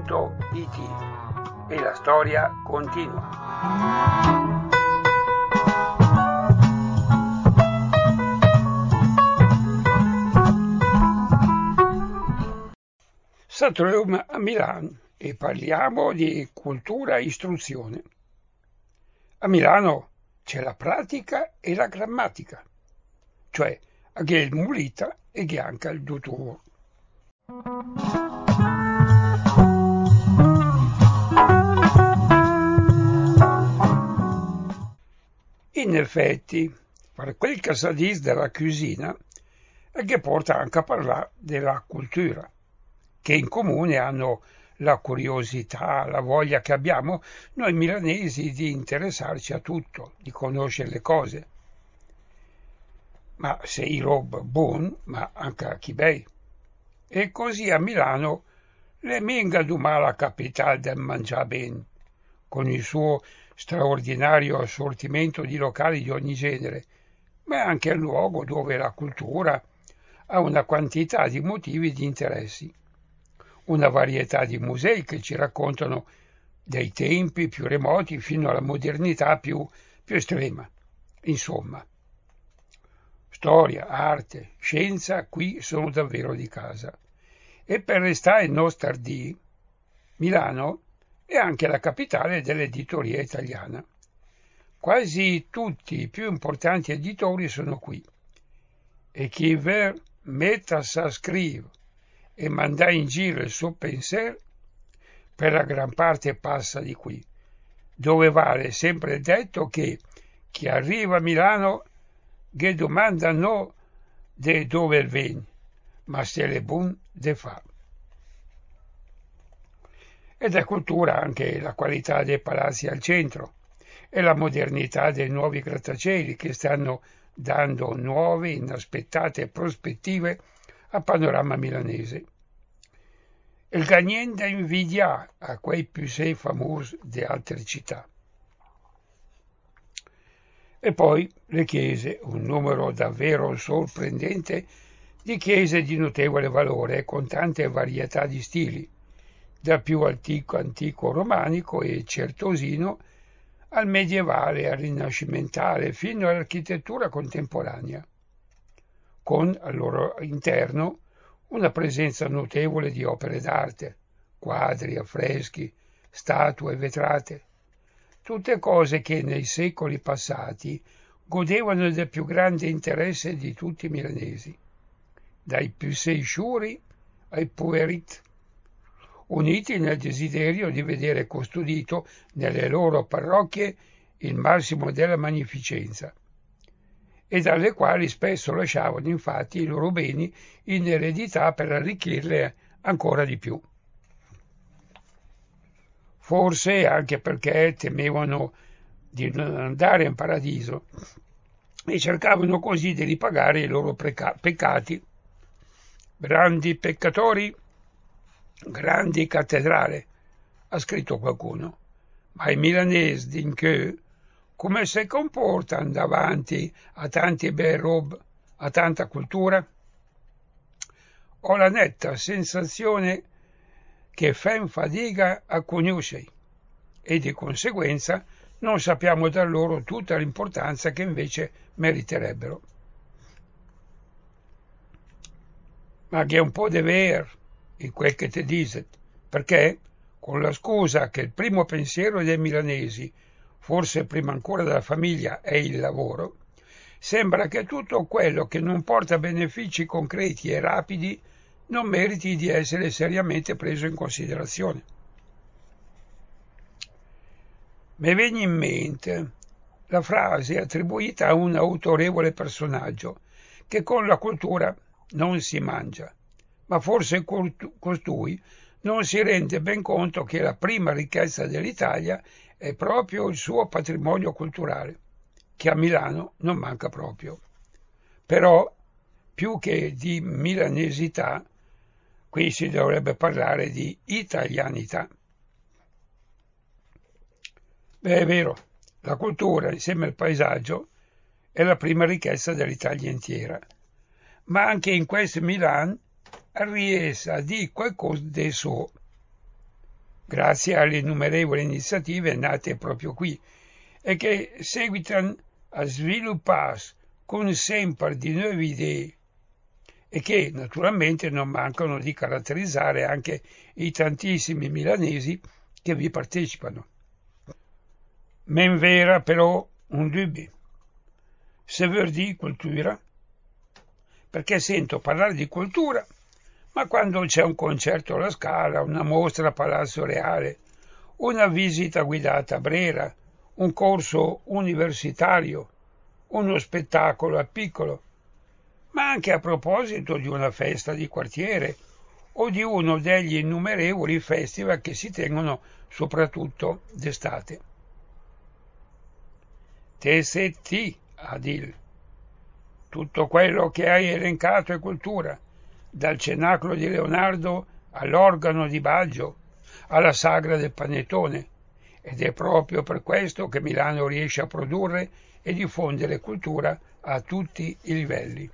e la storia continua. Ci troviamo a Milano e parliamo di cultura e istruzione. A Milano c'è la pratica e la grammatica, cioè anche il mulita e anche il dottor. In effetti, per quel che si dice della cucina, è che porta anche a parlare della cultura, che in comune hanno la curiosità, la voglia che abbiamo noi milanesi di interessarci a tutto, di conoscere le cose. Ma se i rob buon, ma anche a chi bei. E così a Milano le minga dumà la capitale del mangià ben, con il suo straordinario assortimento di locali di ogni genere, ma è anche il luogo dove la cultura ha una quantità di motivi di interessi, una varietà di musei che ci raccontano dai tempi più remoti fino alla modernità più estrema. Insomma, storia, arte, scienza qui sono davvero di casa. E per restare in nostardì, Milano è anche la capitale dell'editoria italiana. Quasi tutti i più importanti editori sono qui. E chi ver metta sa scrive e manda in giro il suo pensiero, per la gran parte passa di qui, dove vale sempre il detto che chi arriva a Milano che domanda no de dove ven, ma se le bun de fa. Ed è cultura anche la qualità dei palazzi al centro e la modernità dei nuovi grattacieli che stanno dando nuove, inaspettate prospettive al panorama milanese. Il che niente invidia a quei più sei famosi di altre città. E poi le chiese, un numero davvero sorprendente di chiese di notevole valore con tante varietà di stili, dal più antico romanico e certosino al medievale, al rinascimentale, fino all'architettura contemporanea, con al loro interno una presenza notevole di opere d'arte, quadri, affreschi, statue vetrate, tutte cose che nei secoli passati godevano del più grande interesse di tutti i milanesi, dai più sei sciuri ai puerit, uniti nel desiderio di vedere custodito nelle loro parrocchie il massimo della magnificenza, e dalle quali spesso lasciavano infatti i loro beni in eredità per arricchirle ancora di più. Forse anche perché temevano di non andare in paradiso e cercavano così di ripagare i loro peccati. Grandi peccatori, grandi cattedrale, ha scritto qualcuno, ma i milanesi d'inché come si comportano davanti a tanti bei rob, a tanta cultura? Ho la netta sensazione che fan fatica a conoscere e di conseguenza non sappiamo dar loro tutta l'importanza che invece meriterebbero. Ma che è un po' di vero in quel che ti dice, perché con la scusa che il primo pensiero dei milanesi, forse prima ancora della famiglia, è il lavoro, sembra che tutto quello che non porta benefici concreti e rapidi non meriti di essere seriamente preso in considerazione. Mi viene in mente la frase attribuita a un autorevole personaggio che con la cultura non si mangia, ma forse costui non si rende ben conto che la prima ricchezza dell'Italia è proprio il suo patrimonio culturale, che a Milano non manca proprio. Però, più che di milanesità, qui si dovrebbe parlare di italianità. Beh, è vero, la cultura insieme al paesaggio è la prima ricchezza dell'Italia intera, ma anche in questo Milan riesce a dire qualcosa di suo. grazie alle innumerevoli iniziative nate proprio qui e che seguitano a svilupparsi con sempre di nuove idee e che naturalmente non mancano di caratterizzare anche i tantissimi milanesi che vi partecipano. Men vera però un dubbio. Se vuol dire cultura, perché sento parlare di cultura, ma quando c'è un concerto alla Scala, una mostra a Palazzo Reale, una visita guidata a Brera, un corso universitario, uno spettacolo a Piccolo, ma anche a proposito di una festa di quartiere o di uno degli innumerevoli festival che si tengono soprattutto d'estate. TST, Adil. Tutto quello che hai elencato è cultura, dal cenacolo di Leonardo all'organo di Baggio, alla sagra del panettone, ed è proprio per questo che Milano riesce a produrre e diffondere cultura a tutti i livelli.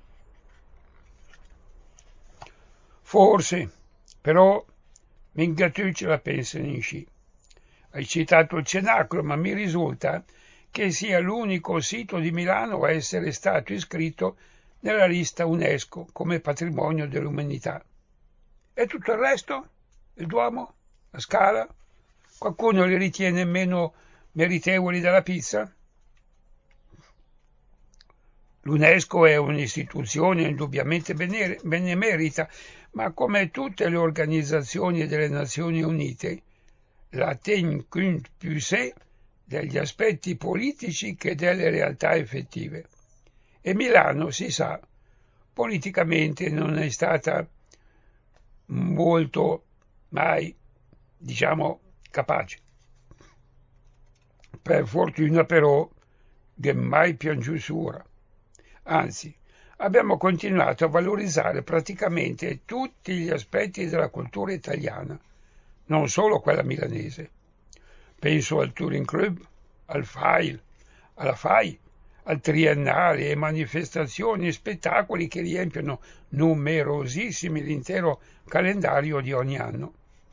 Forse, però, Mingatucci la pensa in sci. Hai citato il cenacolo, ma mi risulta che sia l'unico sito di Milano a essere stato iscritto nella lista UNESCO come patrimonio dell'umanità. E tutto il resto? Il Duomo? La Scala? Qualcuno li ritiene meno meritevoli della pizza? L'UNESCO è un'istituzione indubbiamente benemerita, ma come tutte le organizzazioni delle Nazioni Unite, la tiene compte più degli aspetti politici che delle realtà effettive. E Milano, si sa, politicamente non è stata molto mai, capace. Per fortuna però, che mai piangiusura. Anzi, abbiamo continuato a valorizzare praticamente tutti gli aspetti della cultura italiana, non solo quella milanese. Penso al Touring Club, al FAI, alla FAI, al Triennale e manifestazioni e spettacoli che riempiono numerosissimi l'intero calendario di ogni anno.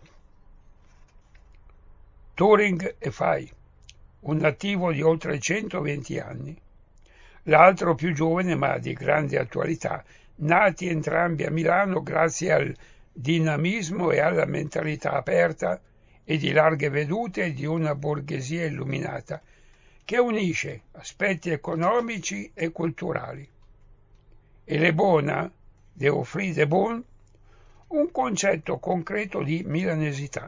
Touring e FAI, un attivo di oltre 120 anni. L'altro più giovane ma di grande attualità, nati entrambi a Milano grazie al dinamismo e alla mentalità aperta e di larghe vedute di una borghesia illuminata, che unisce aspetti economici e culturali. E le Bona, de offrì de bon, un concetto concreto di milanesità.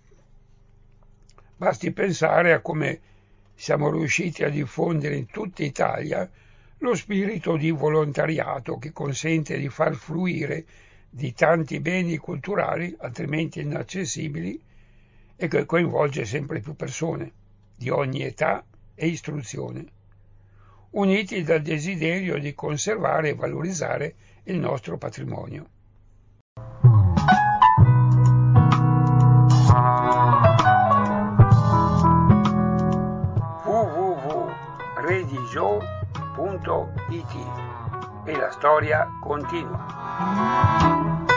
Basti pensare a come siamo riusciti a diffondere in tutta Italia lo spirito di volontariato che consente di far fruire di tanti beni culturali altrimenti inaccessibili e che coinvolge sempre più persone di ogni età e istruzione, uniti dal desiderio di conservare e valorizzare il nostro patrimonio. www.redigio.it e la storia continua.